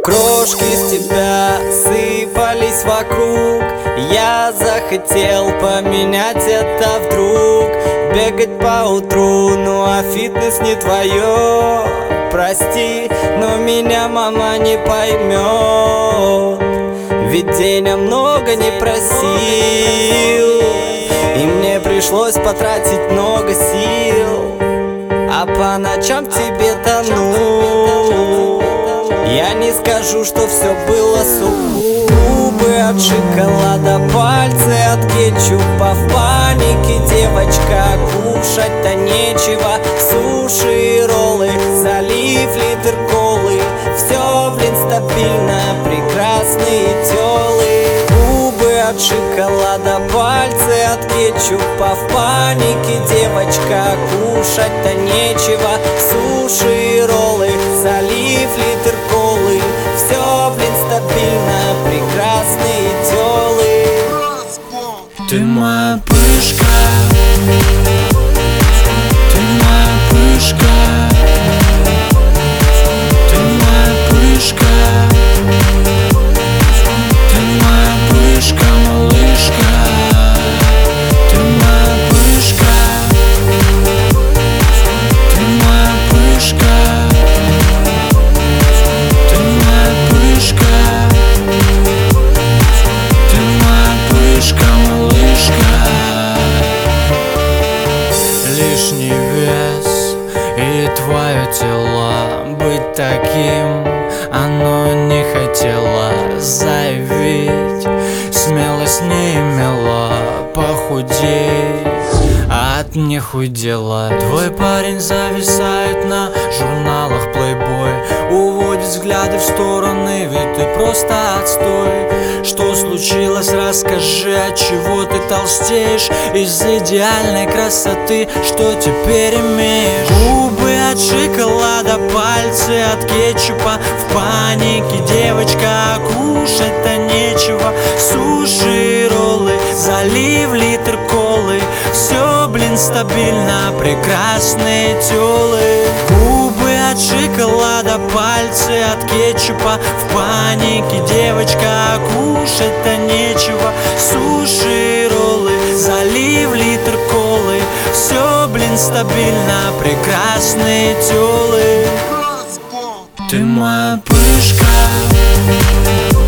Крошки с тебя сыпались вокруг. Я захотел поменять это вдруг. Бегать по утру, ну а фитнес не твое. Прости, но меня мама не поймет. Ведь денег много не просил, и мне пришлось потратить много сил. А по ночам в тебе тону. Я не скажу, что все было сугубо. От шоколада пальцы, от кетчупа в панике. Девочка, кушать-то нечего. Суши и роллы, залив литр колы. Все, блин, стабильно, прекрасные тёлы. Губы от шоколада, пальцы от кетчупа в панике. Девочка, кушать-то нечего. Суши и роллы, залив литр колы. Все, блин, стабильно, прекрасные тёлы. Ты моя пышка, ты моя пышка, ты моя пышка, ты моя пышка, малышка. Ты моя пышка, ты моя пышка, ты моя пышка, ты моя пышка, малышка. Лишний вес и твое тело, быть таким оно не хотело заявить. Смелость не имела, похудей, от нехудела. Твой парень зависает на журналах Playboy, уводит взгляды в стороны, ведь ты просто отстой. Что случилось, расскажи, от чего ты толстеешь? Из идеальной красоты, что теперь имеешь? Губы от шоколада, пальцы от кетчупа в панике. Девочка, кушать-то нечего. Суши и роллы, залив литр колы. Все, блин, стабильно, прекрасные тёлы. Губы от шоколада, пальцы от кетчупа в панике. Девочка, кушать-то нечего. Суши и роллы, залив литр колы. Все, блин, стабильно, прекрасные тёлы. Ты моя пышка,